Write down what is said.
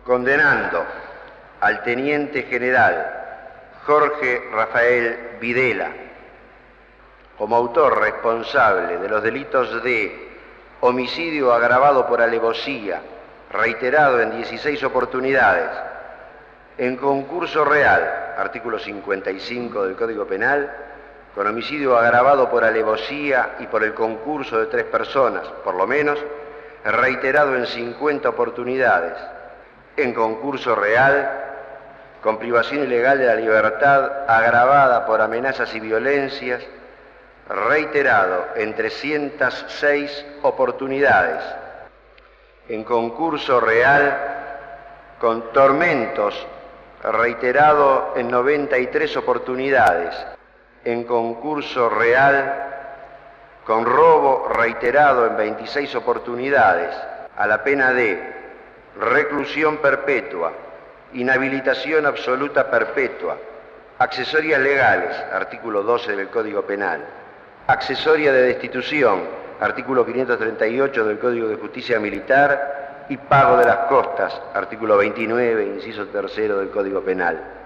condenando al teniente general Jorge Rafael Videla como autor responsable de los delitos de homicidio agravado por alevosía, reiterado en 16 oportunidades, en concurso real, artículo 55 del Código Penal, con homicidio agravado por alevosía y por el concurso de 3 personas, por lo menos, reiterado en 50 oportunidades, en concurso real, con privación ilegal de la libertad agravada por amenazas y violencias, reiterado en 306 oportunidades, en concurso real, con tormentos, reiterado en 93 oportunidades, en concurso real, con robo reiterado en 26 oportunidades, a la pena de reclusión perpetua, inhabilitación absoluta perpetua, accesorias legales, artículo 12 del Código Penal, accesoria de destitución, artículo 538 del Código de Justicia Militar, y pago de las costas, artículo 29, inciso 3 del Código Penal.